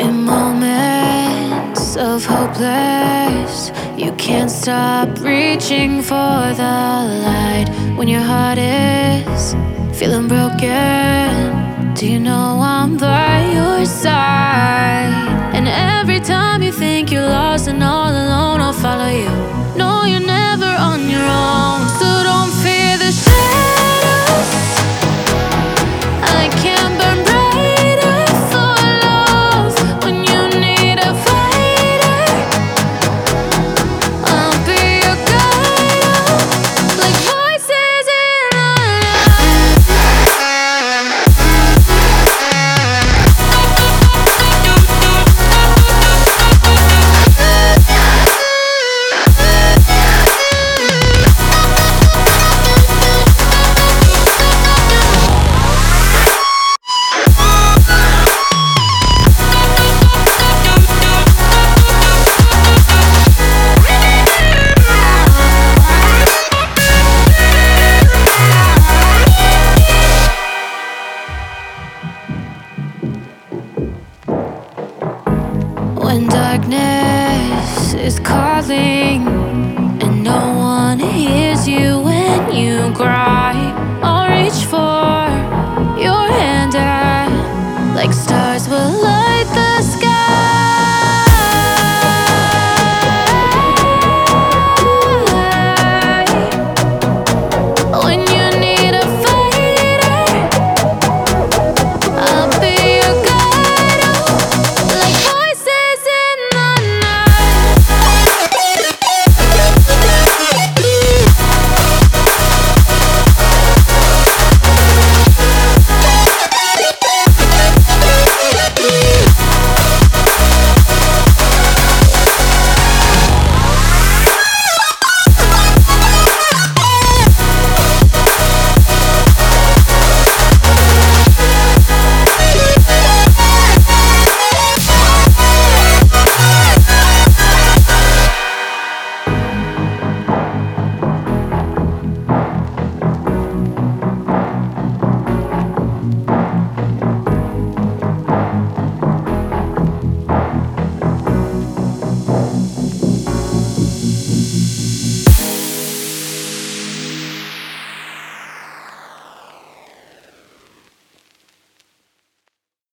In moments of hopeless, you can't stop reaching for the light. When your heart is feeling broken, do you know I'm by your side? And every time you think you're lost and all alone, I'll follow you.